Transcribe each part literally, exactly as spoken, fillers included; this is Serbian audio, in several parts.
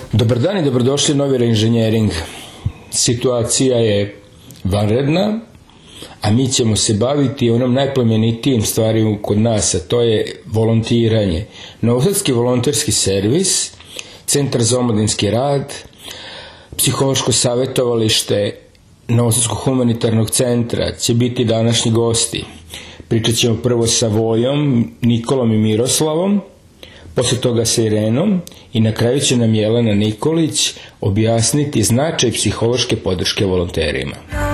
Dobar dan i dobrodošli u Novi Reinženjering. Situacija je vanredna, a mi ćemo se baviti onom najplemenitijim stvarima kod nas, a to je volontiranje. Novosadski volonterski servis, Centar za omladinski rad, psihološko savjetovalište Novosadskog humanitarnog centra će biti današnji gosti. Pričat ćemo prvo sa Vojom, Nikolom i Miroslavom, posle toga sa Irenom i na kraju će nam Jelena Nikolić objasniti značaj psihološke podrške volonterima.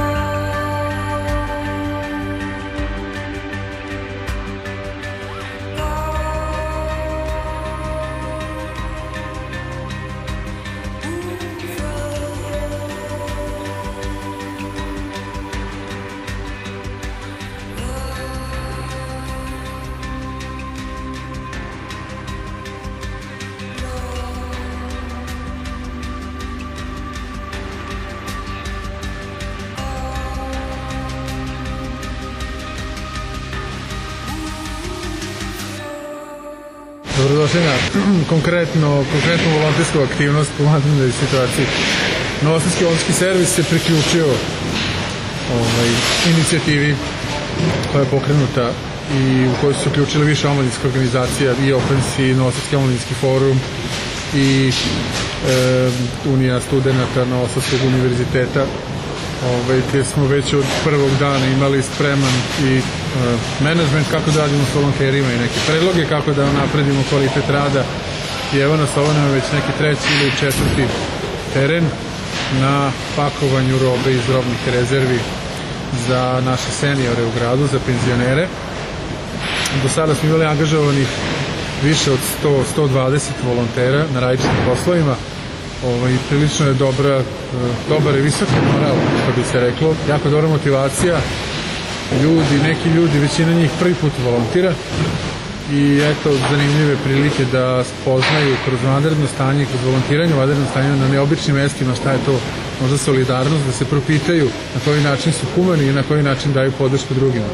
Dobrodošli na konkretno, konkretnu volontersku aktivnost u vanrednoj situaciji. Novosadski volonterski servis se priključio ovaj, inicijativi koja je pokrenuta i u kojoj su se uključile više omladinskih organizacija, i Opens, i Novosadski omladinski forum, i e, Unija studenta Novosadskog univerziteta. Ovaj, gdje smo već od prvog dana imali spreman i uh, menadžment kako da radimo s volonterima i neke predloge kako da napredimo kvalitet rada. I evo nas, ovo nam je već neki treći ili četvrti teren na pakovanju robe iz robnih rezervi za naše seniore u gradu, za penzionere. Do sada smo imali angažovanih više od sto do sto dvadeset volontera na različitim poslovima. Ovaj, prilično je dobra, dobar i visok moral, što bi se reklo, jako dobra motivacija, ljudi, neki ljudi, većina njih prvi put volontira i eto, zanimljive prilike da spoznaju kroz vanredno stanje, kroz volontiranje u vanrednom stanju na neobičnim mestima šta je to možda solidarnost, da se propitaju na koji način su humani i na koji način daju podršku drugima.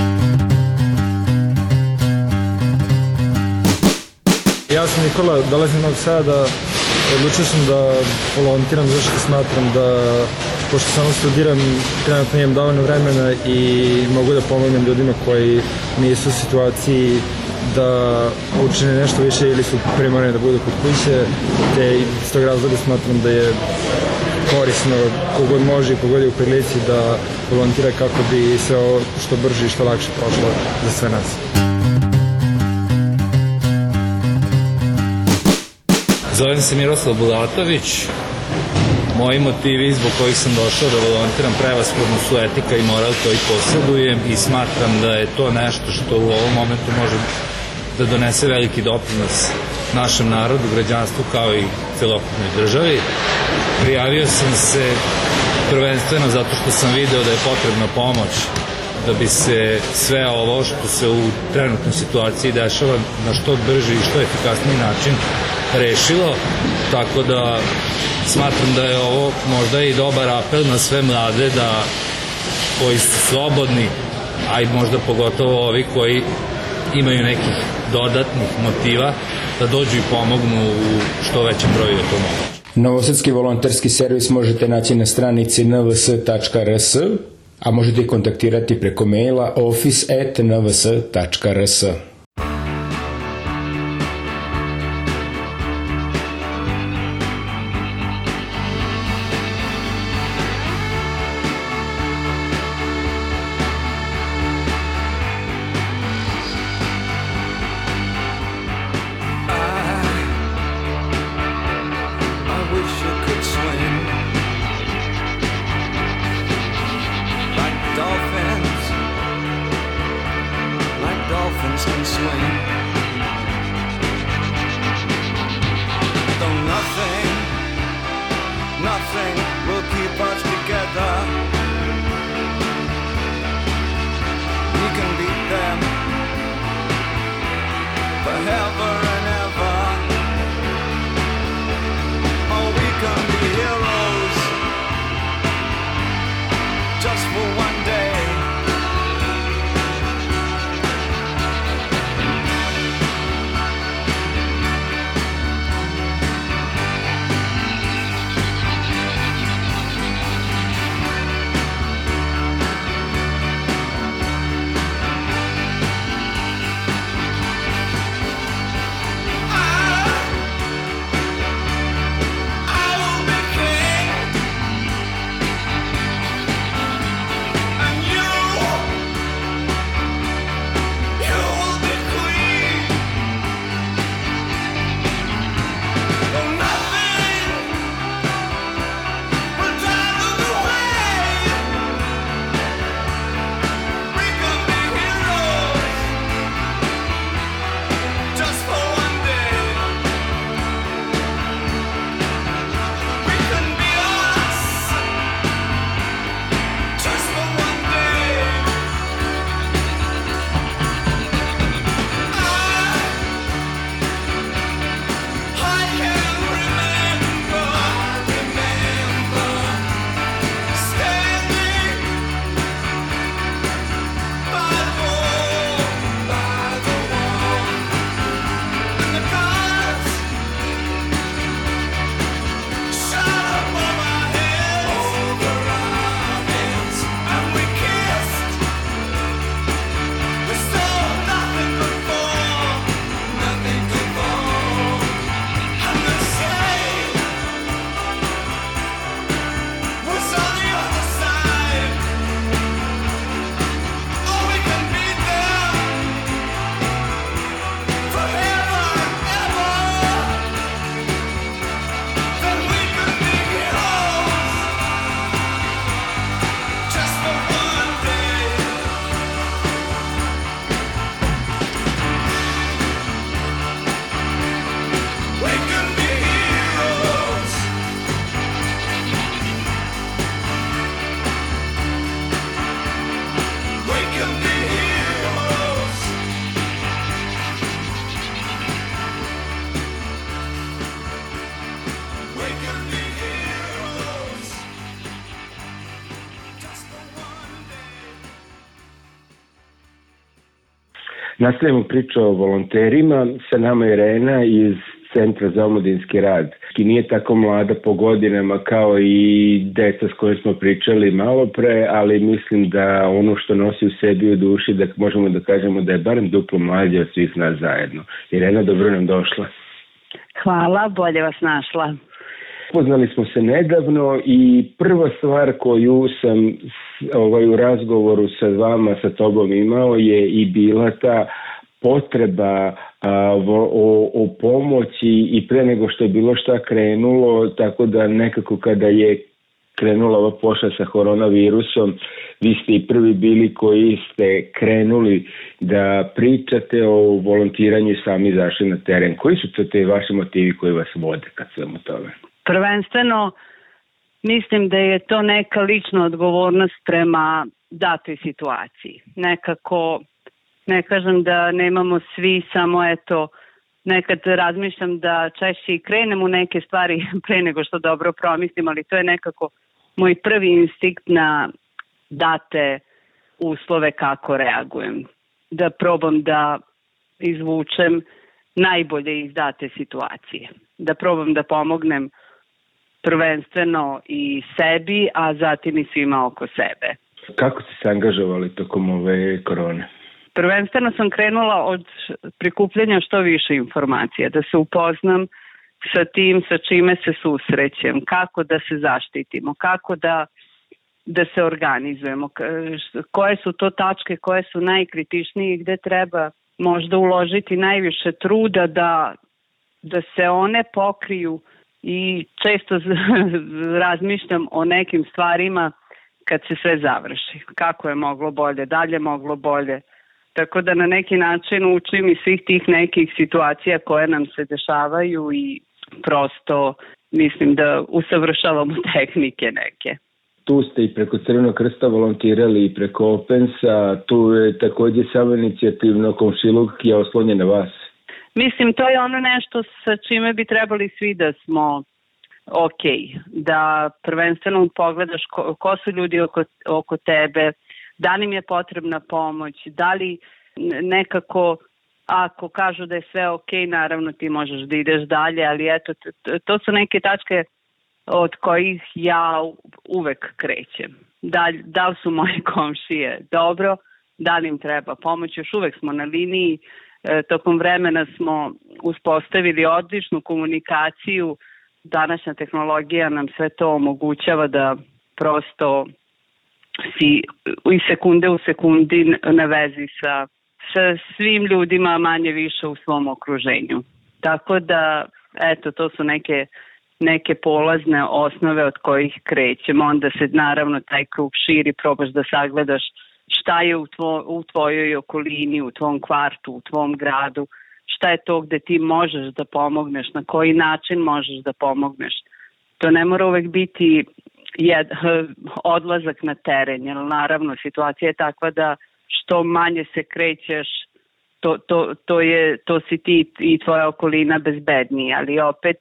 Ja sam Nikola, dolazim iz Novog Sada. Odlučio sam da volontiram zato što smatram da, pošto samo studiram, trenutno imam dovoljno vremena i mogu da pomognem ljudima koji nisu u situaciji da učine nešto više ili su primorani da budu kod kuće, te iz tog razloga smatram da je korisno kogod može i kogod je u prilici da volontira kako bi se ovo što brže i što lakše prošlo za sve nas. Zovem se Miroslav Bulatović. Moji motivi zbog kojih sam došao da volontiram prevashodno su etika i moral koji posjedujem i smatram da je to nešto što u ovom momentu može da donese veliki doprinos našem narodu, građanstvu kao i celokupnoj državi. Prijavio sam se prvenstveno zato što sam video da je potrebna pomoć da bi se sve ovo što se u trenutnoj situaciji dešava na što brži i što efikasniji način rešilo, tako da smatram da je ovo možda i dobar apel na sve mlade da koji su slobodni, a i možda pogotovo ovi koji imaju nekih dodatnih motiva da dođu i pomognu u što većem broju je to moguće. Novosadski volonterski servis možete naći na stranici en ve es tačka er es, a možete i kontaktirati preko maila office at en ve es tačka er es. Nastavljamo priču o volonterima. Sa nama je Irena iz Centra za omladinski rad. I nije tako mlada po godinama kao i deca s kojim smo pričali malo pre, ali mislim da ono što nosi u sebi u duši, da možemo da kažemo da je barem duplo mlađe od svih nas zajedno. Irena, dobro nam došla. Hvala, bolje vas našla. Poznali smo se nedavno i prva stvar koju sam ovaj, u razgovoru sa vama, sa tobom imao je i bila ta potreba a, o, o pomoći i pre nego što je bilo šta krenulo, tako da nekako kada je krenula ova pošast sa koronavirusom, vi ste i prvi bili koji ste krenuli da pričate o volontiranju i sami zašli na teren. Koji su to te vaši motivi koji vas vode kad svemu tome? Prvenstveno, mislim da je to neka lična odgovornost prema datoj situaciji. Nekako, ne kažem da nemamo svi, samo eto, nekad razmišljam da češće i krenem u neke stvari pre nego što dobro promislim, ali to je nekako moj prvi instinkt na date uslove kako reagujem. Da probam da izvučem najbolje iz date situacije. Da probam da pomognem prvenstveno i sebi, a zatim i svima oko sebe. Kako ste se angažovali tokom ove korone? Prvenstveno sam krenula od prikupljanja što više informacija, da se upoznam sa tim sa čime se susrećem, kako da se zaštitimo, kako da, da se organizujemo, koje su to tačke koje su najkritičnije i gde treba možda uložiti najviše truda da, da se one pokriju. I često razmišljam o nekim stvarima kad se sve završi. Kako je moglo bolje, dalje moglo bolje. Tako da na neki način učim i svih tih nekih situacija koje nam se dešavaju i prosto mislim da usavršavamo tehnike neke. Tu ste i preko Crvenog krsta volontirali i preko Opensa. Tu je takođe samoinicijativno Komšiluk je oslonjen na vas. Mislim, to je ono nešto sa čime bi trebali svi da smo ok, da prvenstveno pogledaš ko, ko su ljudi oko, oko tebe, da li im je potrebna pomoć, da li nekako, ako kažu da je sve ok, naravno ti možeš da ideš dalje, ali eto, to su neke tačke od kojih ja uvek krećem. Da, da li su moje komšije dobro, da li im treba pomoć, još uvek smo na liniji. Tokom vremena smo uspostavili odličnu komunikaciju. Današnja tehnologija nam sve to omogućava da prosto si iz sekunde u sekundi na vezi sa, sa svim ljudima manje više u svom okruženju. Tako da, eto, to su neke, neke polazne osnove od kojih krećemo. Onda se naravno taj krug širi, probaš da sagledaš šta je u, tvo, u tvojoj okolini, u tvom kvartu, u tvom gradu, šta je to gde ti možeš da pomogneš, na koji način možeš da pomogneš. To ne mora uvek biti jed, odlazak na teren, jer naravno situacija je takva da što manje se krećeš, to, to, to, je, to si ti i tvoja okolina bezbedniji, ali opet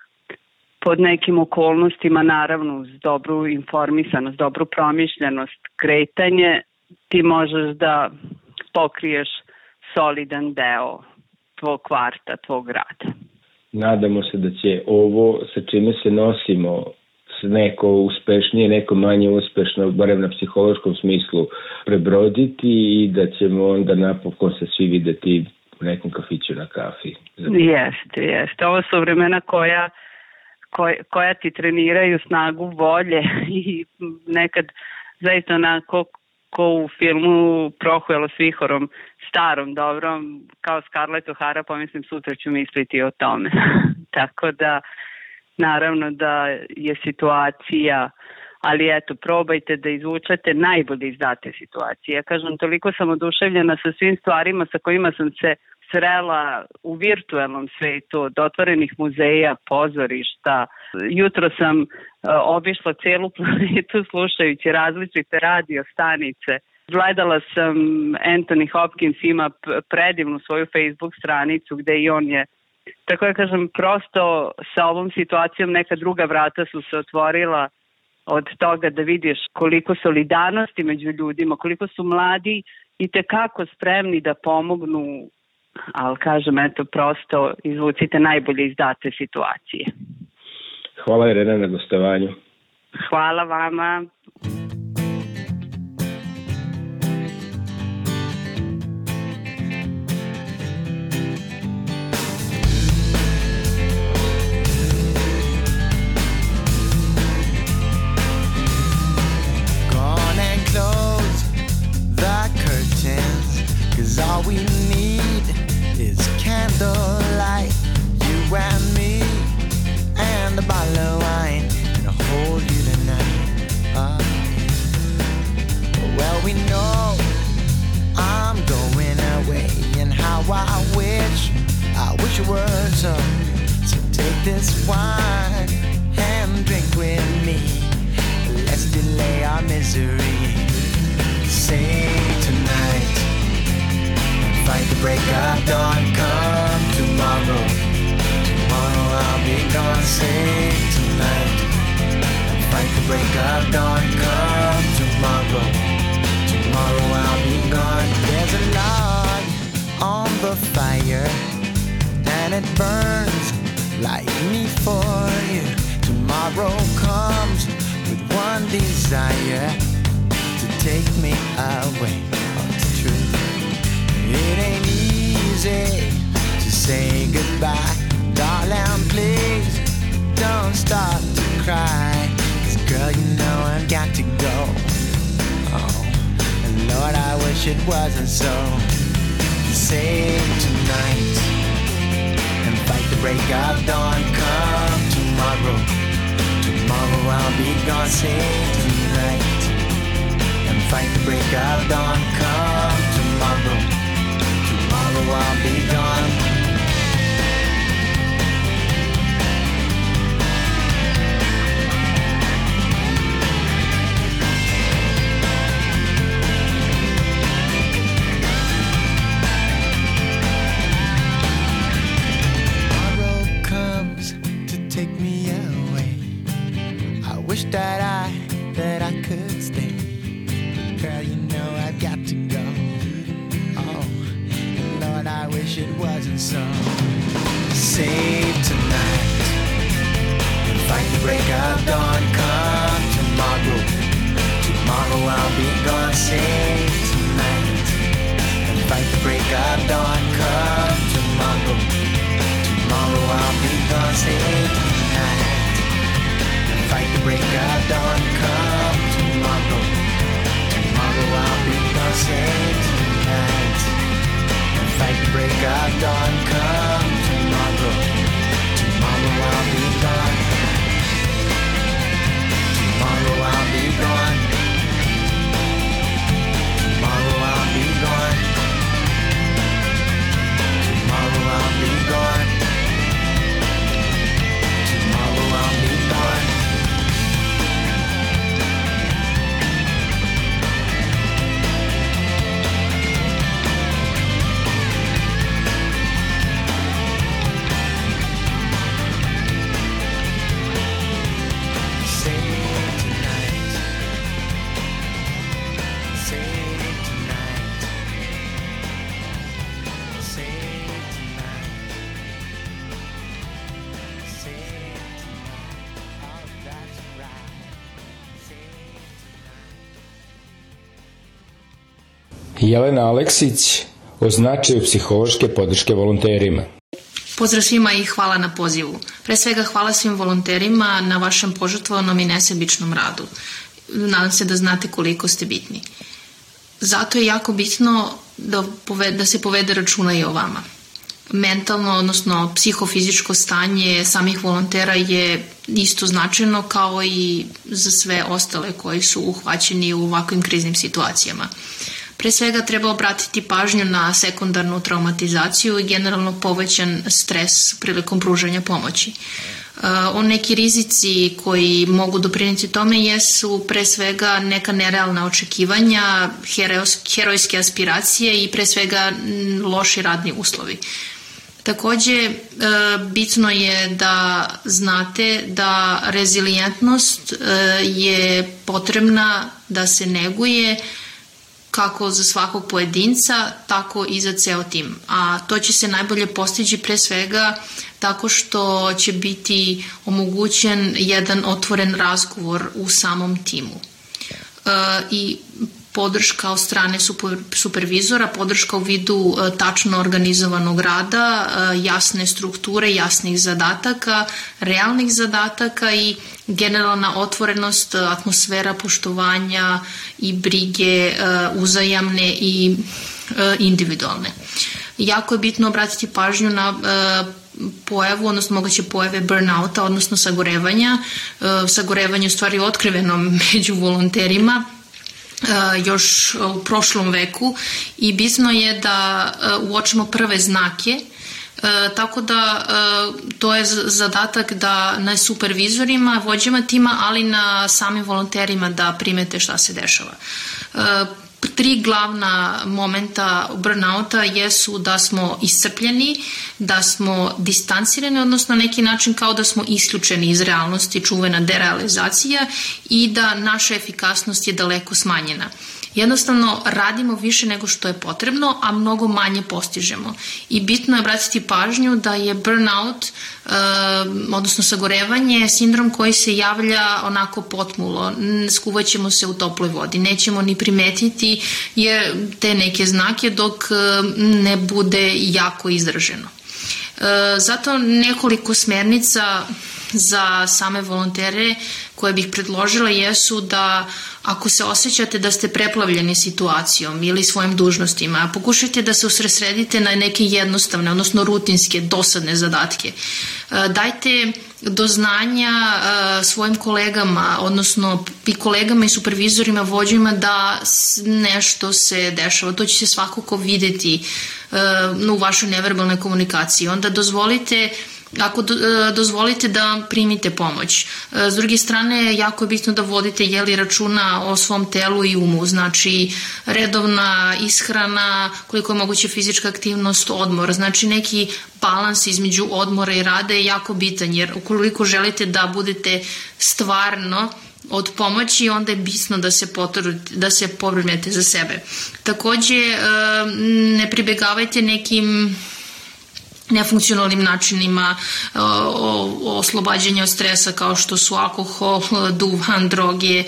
pod nekim okolnostima, naravno uz dobru informisanost, dobru promišljenost, kretanje, ti možeš da pokriješ solidan deo tvog kvarta, tvog grada. Nadamo se da će ovo sa čime se nosimo neko uspešnije, neko manje uspešno, barem na psihološkom smislu, prebroditi i da ćemo onda napokon se svi videti u nekom kafiću na kafi. Jeste, jeste. Ovo su vremena koja, koja, koja ti treniraju snagu volje i nekad zaista onako ko u filmu Prohujelo s vihorom, starom, dobrom, kao Scarlett O'Hara, pomislim sutra ću misliti o tome. Tako da, naravno da je situacija, ali eto, probajte da izvučete najbolje iz date situacije. Ja kažem, toliko sam oduševljena sa svim stvarima sa kojima sam se srela u virtualnom svetu, od otvorenih muzeja, pozorišta. Jutro sam uh, obišla celu planetu slušajući različite radio stanice. Gledala sam, Anthony Hopkins ima predivnu svoju Facebook stranicu gde i on je, tako da kažem, prosto sa ovom situacijom neka druga vrata su se otvorila od toga da vidiš koliko solidarnosti među ljudima, koliko su mladi i tekako spremni da pomognu, ali kažem, eto, prosto izvucite najbolje iz date situacije. Hvala Irena na gostovanju. Hvala vama. All we need is candlelight, you and me, and a bottle of wine, and I'll hold you tonight. Uh, well, we know I'm going away, and how I wish, I wish it were so. So take this wine and drink with me. Let's delay our misery. Say tonight, fight the break of dawn, come tomorrow. Tomorrow I'll be gone, say tonight. Fight the break of dawn, come tomorrow. Tomorrow I'll be gone. There's a log on the fire, and it burns like me for you. Tomorrow comes with one desire, to take me away. Oh, it's true. It ain't easy to say goodbye. Darling, please don't start to cry, 'cause girl, you know I've got to go. Oh, and Lord, I wish it wasn't so. Save tonight and fight the break of dawn, come tomorrow. Tomorrow I'll be gone, save tonight and fight the break of dawn, come tomorrow. Tomorrow I'll be gone. Tomorrow comes to take me away. I wish that I, that I could stay. Girl, you know I've got to go. Lord, I wish it wasn't so. Save tonight and fight the break of dawn, come tomorrow. Tomorrow I'll be gone. Save tonight and fight the break of dawn, come tomorrow. Tomorrow I'll be gone. Save tonight and fight the break of dawn, come tomorrow. Tomorrow I'll be gone. Save tonight. Fight the break of dawn, come tomorrow. Tomorrow I'll be gone. Tomorrow I'll be gone. Tomorrow I'll be gone. Tomorrow I'll be gone. Tomorrow I'll be gone. Jelena Aleksić o značaju psihološke podrške volonterima. Pozdrav svima i hvala na pozivu. Pre svega hvala svim volonterima na vašem požrtvovanom i nesebičnom radu. Nadam se da znate koliko ste bitni. Zato je jako bitno da, povede, da se povede računa i o vama. Mentalno, odnosno psihofizičko stanje samih volontera je isto značajno kao i za sve ostale koji su uhvaćeni u ovakvim kriznim situacijama. Pre svega treba obratiti pažnju na sekundarnu traumatizaciju i generalno povećan stres prilikom pružanja pomoći. O neki rizici koji mogu doprineti tome jesu pre svega neka nerealna očekivanja, herojske aspiracije i pre svega loši radni uslovi. Takođe, bitno je da znate da rezilijentnost je potrebna da se neguje kako za svakog pojedinca, tako i za ceo tim. A to će se najbolje postići pre svega tako što će biti omogućen jedan otvoren razgovor u samom timu. E, I podrška od strane super, supervizora, podrška u vidu e, tačno organizovanog rada, e, jasne strukture, jasnih zadataka, realnih zadataka i generalna otvorenost, atmosfera poštovanja i brige e, uzajamne i e, individualne. Jako je bitno obratiti pažnju na e, pojavu, odnosno moguće pojave burnouta, odnosno sagorevanja. E, sagorevanje je u stvari otkriveno među volonterima još u prošlom veku i bitno je da uočimo prve znake, tako da to je zadatak da na supervizorima, vođama tima, ali na samim volonterima da primete šta se dešava. Tri glavna momenta burnouta jesu da smo iscrpljeni, da smo distancirani, odnosno na neki način kao da smo isključeni iz realnosti, čuvena derealizacija i da naša efikasnost je daleko smanjena. Jednostavno radimo više nego što je potrebno, a mnogo manje postižemo. I bitno je obratiti pažnju da je burnout, e, odnosno sagorevanje, sindrom koji se javlja onako potmulo. Skuvaćemo se u toploj vodi, nećemo ni primetiti je te neke znake dok ne bude jako izraženo. E, zato nekoliko smernica za same volontere koje bih predložila jesu da ako se osjećate da ste preplavljeni situacijom ili svojim dužnostima, pokušajte da se usredsredite na neke jednostavne, odnosno rutinske, dosadne zadatke. Dajte do znanja svojim kolegama, odnosno i kolegama i supervizorima, vođima da nešto se dešava. To će se svakako videti u vašoj neverbalnoj komunikaciji. Onda dozvolite Ako do, dozvolite da primite pomoć. S druge strane, jako je bitno da vodite jeli računa o svom telu i umu, znači redovna ishrana, koliko je moguće fizička aktivnost, odmor, znači neki balans između odmora i rada je jako bitan, jer ukoliko želite da budete stvarno od pomoći, onda je bitno da se potrudite, da se pobrinete za sebe. Takođe, ne pribegavajte nekim nefunkcionalnim načinima o, oslobađanja od stresa kao što su alkohol, duvan, droge,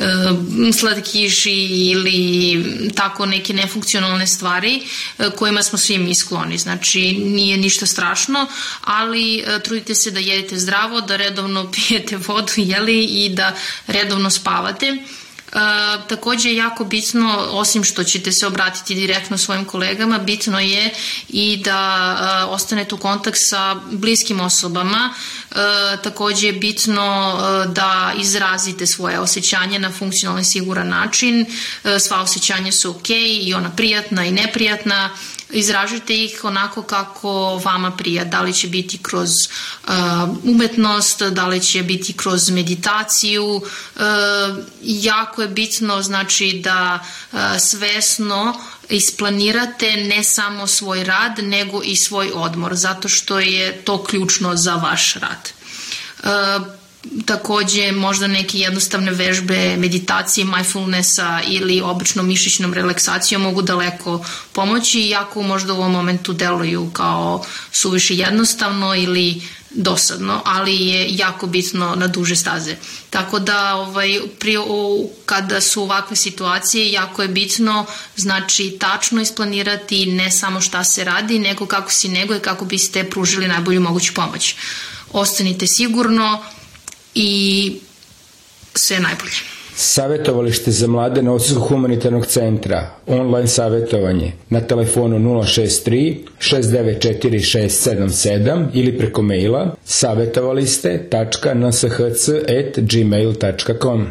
slatkiši ili tako neke nefunkcionalne stvari kojima smo svi mi skloni. Znači nije ništa strašno, ali trudite se da jedete zdravo, da redovno pijete vodu, jeli, i da redovno spavate. E, takođe je jako bitno, osim što ćete se obratiti direktno svojim kolegama, bitno je i da e, ostanete u kontakt sa bliskim osobama. E, takođe je bitno e, da izrazite svoje osjećanje na funkcionalan i siguran način. E, sva osjećanja su ok, i ona prijatna i neprijatna. Izražite ih onako kako vama prija, da li će biti kroz uh, umetnost, da li će biti kroz meditaciju. Uh, jako je bitno, znači, da uh, svesno isplanirate ne samo svoj rad, nego i svoj odmor, zato što je to ključno za vaš rad. Uh, Takođe, možda neke jednostavne vežbe meditacije, mindfulnessa ili obično mišićnom relaksacijom mogu daleko pomoći, iako možda u ovom momentu deluju kao suviše jednostavno ili dosadno, ali je jako bitno na duže staze. Tako da ovaj, pri, o, kada su ovakve situacije, jako je bitno, znači, tačno isplanirati ne samo šta se radi, nego kako si neguje, kako biste pružili najbolju moguću pomoć. Ostanite sigurno i sve najbolje. Savjetovalište za mlade Novosavskog humanitarnog centra, online savjetovanje na telefonu nula šest tri šest devet četiri šest sedam sedam ili preko maila savjetovaliste tačka n s h c at gmail tačka com.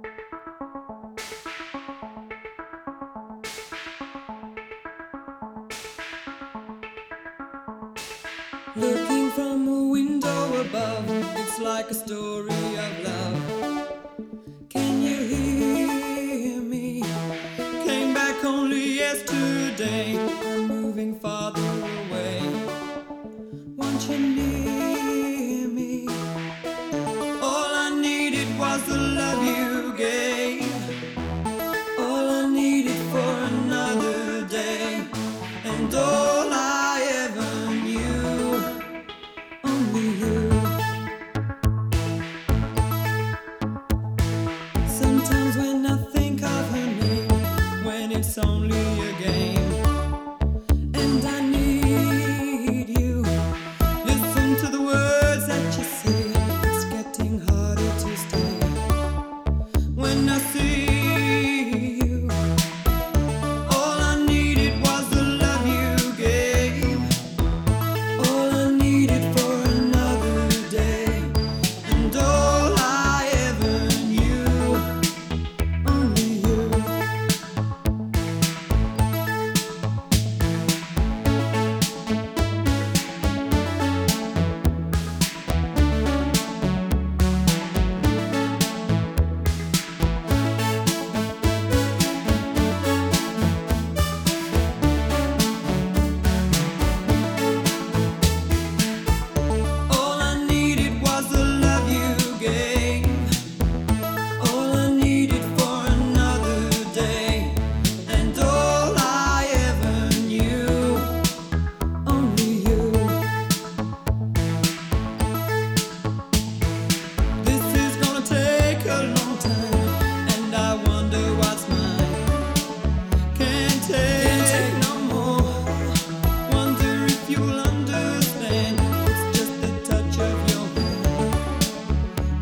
Looking from a window above, it's like a story of love. Can you hear me? Came back only yesterday. I'm moving farther away. Want you near me? All I needed was the love you gave. All I needed for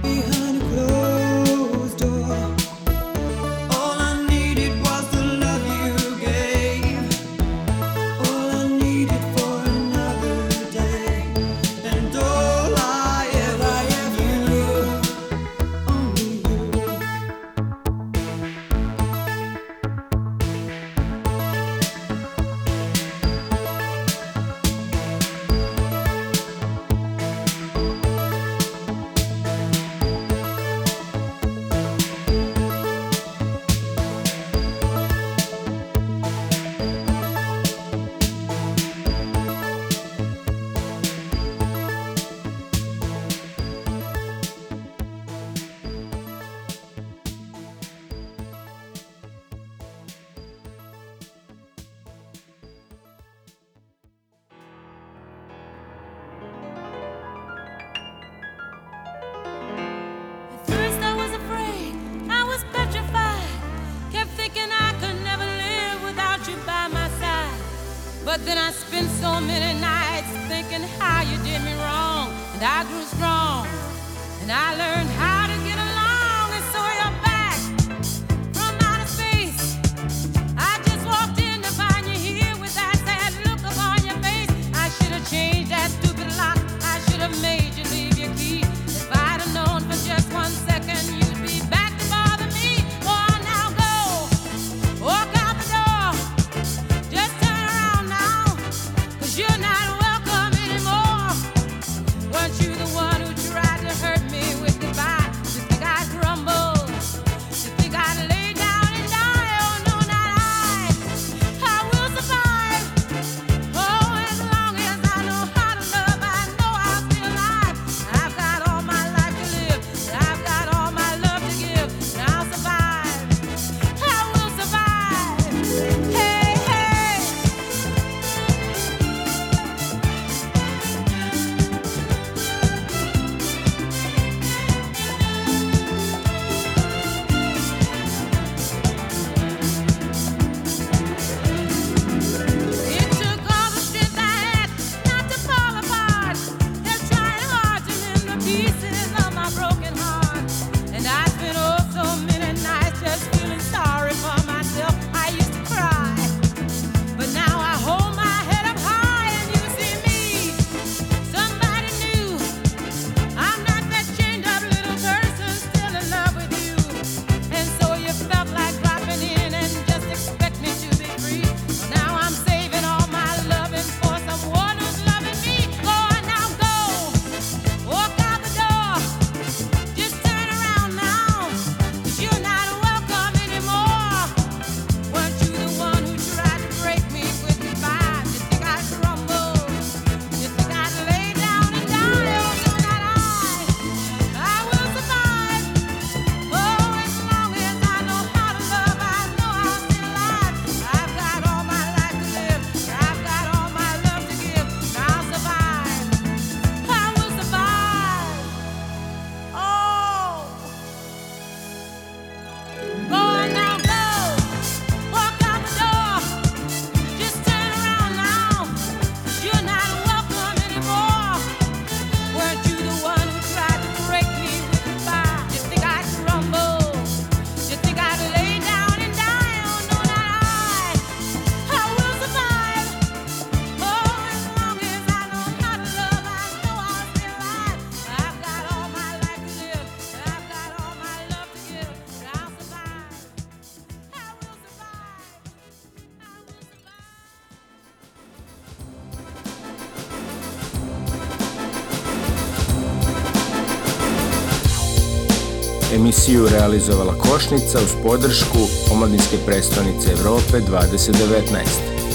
behind a closed door. All I needed was the love you gave. All I needed for another day. And all I ever, ever knew, only you. At first I was afraid, I was petrified. Kept thinking I could never live without you by my side. But then I spent so many nights thinking how you did me wrong. And I grew strong, and I learned how to get along. And so you're back from outer space. I just walked in to find you here with that sad look upon your face. I should have changed that stupid lock. I should have made you leave your key. If I'd have known for just one second you'd be back to bother me. Go on now, go. Walk out the door. Just turn around now. Cause you're not welcome anymore. Weren't you the one who tried to hurt me with goodbye? You think I'd crumble? You think I'd lay down and die? Oh no, not I. I will survive. Oh, as long as I know how to love, I know I'll be alive. I've got all my life to live, and I've got all my love to give, and I'll survive. I will survive. Hey, hey. It took all the strength I had not to fall apart. Kept trying hard to mend the pieces of my broken heart. And I spent oh so many nights just feeling sorry for myself. I used to cry, but now I hold my head up high and you see me, somebody new. I'm not that chained up little person still in love with you. And so you felt like dropping in and just expect me to be free. Well, now I'm saving all my loving for someone who's loving me. Go on now, go. Walk out the door. Just turn around now. Cause you're not welcome anymore. Weren't you the one who tried to break me with goodbye? You think I'd crumble? You think I'd lay down and die? Oh no, not I. I will survive. Oh, as long as I know how to love, I know I'll stay alive. I've got all my life to live, I've got all my love to give, and I'll survive. I will survive. Oh, go on now, go. Walk out the door. Just turn around now. 'Cause you're not welcome anymore. Weren't you the one who tried to break me with goodbye? You think I'd crumble? You think I'd lay down and die? Oh no, not I. I will survive. Oh, as long as I know how to love, I know I'll stay alive. I've got all my life to live, and I've got all my love to give, and I'll survive. I will survive. I will survive. Emisiju realizovala Košnica uz podršku Omladinske prestonice Evrope dvadeset devetnaest.